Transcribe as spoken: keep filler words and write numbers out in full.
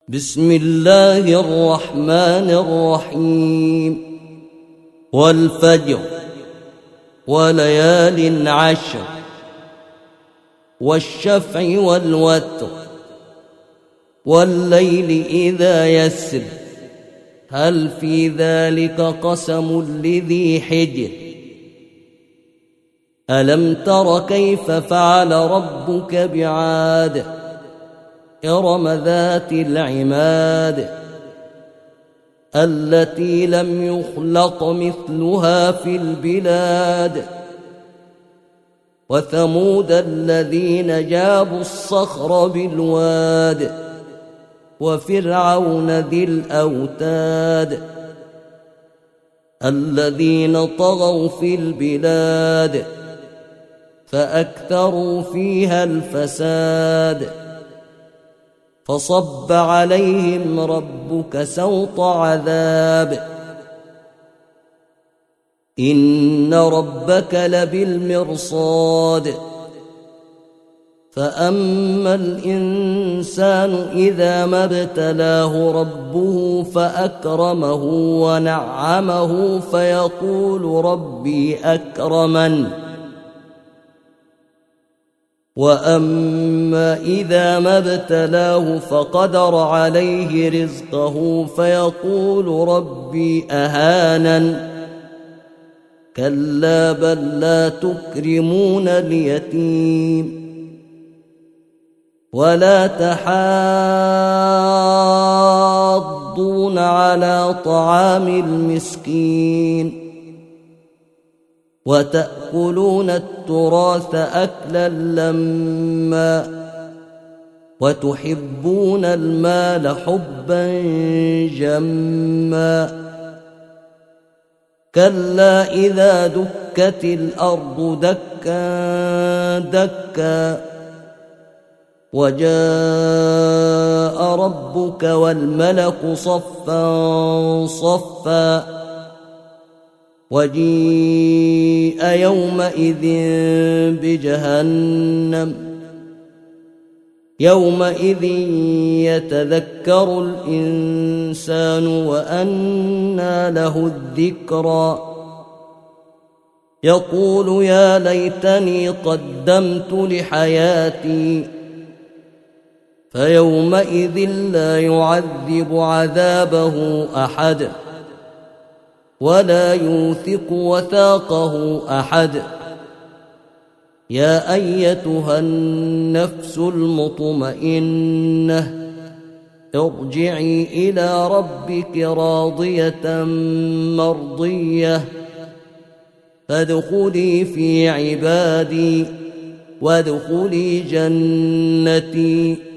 بسم الله الرحمن الرحيم. والفجر وليال عشر والشفع والوتر والليل إذا يسر هل في ذلك قسم لذي حجر ألم تر كيف فعل ربك بعاد إرم ذات العماد التي لم يخلق مثلها في البلاد وثمود الذين جابوا الصخر بالواد وفرعون ذي الأوتاد الذين طغوا في البلاد فأكثروا فيها الفساد فصب عليهم ربك سوط عذاب إن ربك لبالمرصاد فأما الإنسان إذا ما ابتلاه ربه فأكرمه ونعمه فيقول ربي أكرمن وأما إذا ما ابتلاه فقدر عليه رزقه فيقول ربي أهانن كلا بل لا تكرمون اليتيم ولا تحاضون على طعام المسكين وتأكلون التراث أكلا لما وتحبون المال حبا جما كلا إذا دكت الأرض دكا دكا وجاء ربك والملك صفا صفا وجيء يومئذ بجهنم يومئذ يتذكر الإنسان وأنى له الذكرى يقول يا ليتني قدمت لحياتي فيومئذ لا يعذب عذابه أحد ولا يوثق وثاقه أحد يا أيتها النفس المطمئنة ارجعي إلى ربك راضية مرضية فادخلي في عبادي وادخلي جنتي